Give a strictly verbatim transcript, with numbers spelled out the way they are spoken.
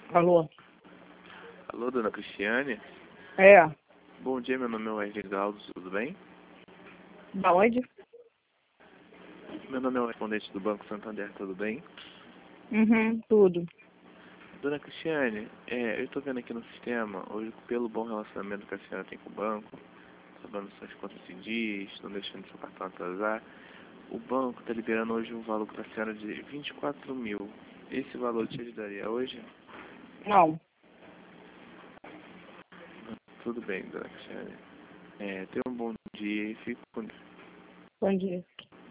Alô? Alô, dona Cristiane? É. Bom dia, meu nome é Wesley Galdo, tudo bem? Da onde? Meu nome é o respondente do Banco Santander, tudo bem? Uhum, tudo. Dona Cristiane, é, eu estou vendo aqui no sistema, hoje, pelo bom relacionamento que a senhora tem com o banco, sabendo suas contas em dias, não deixando seu cartão atrasar, o banco está liberando hoje um valor para a senhora de vinte e quatro mil. Esse valor te ajudaria hoje? Não. Tudo bem, dona Cristiane. É, tenha um bom dia e fique com Deus. Bom dia.